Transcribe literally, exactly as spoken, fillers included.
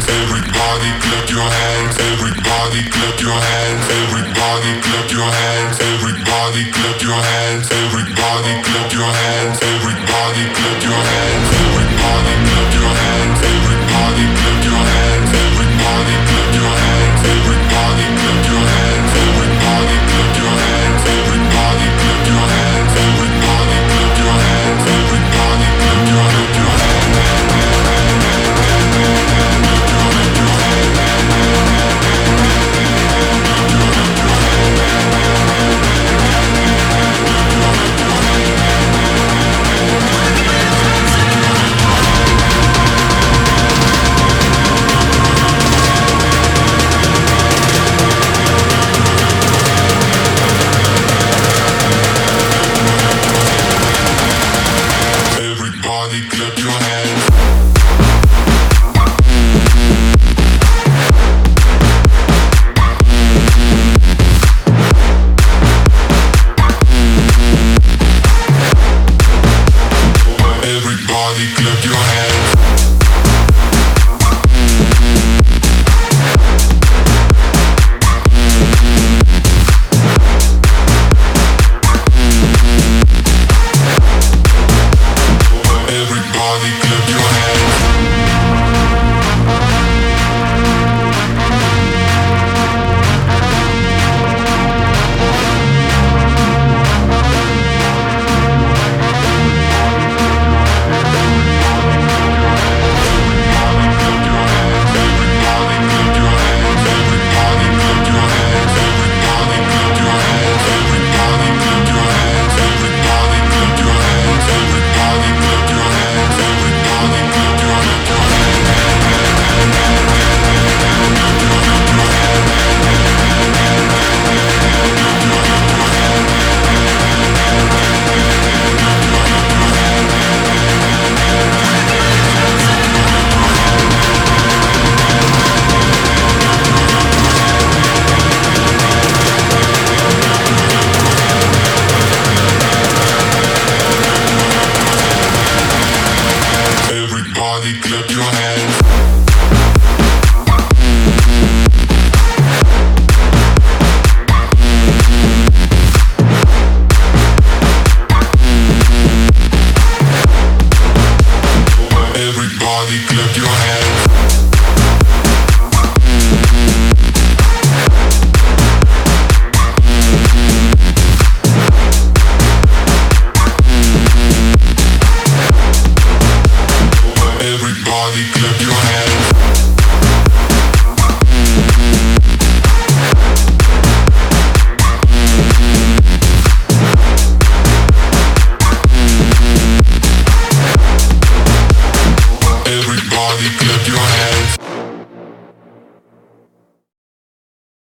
Everybody clap your hands. Everybody clap your hands. Everybody clap your hands. Everybody clap your hands. Everybody clap your hands. Everybody clap your hands. Everybody clap your hands. Everybody clap your hands. Everybody clap your hands. Everybody clap your hands. Everybody clap your hands. Everybody clap your hands. Everybody clap your hands. Everybody clap your Everybody clap your hands. Everybody clap your hands. Everybody clap your hands. Everybody clap your hands. Everybody clap your hands. Everybody clap your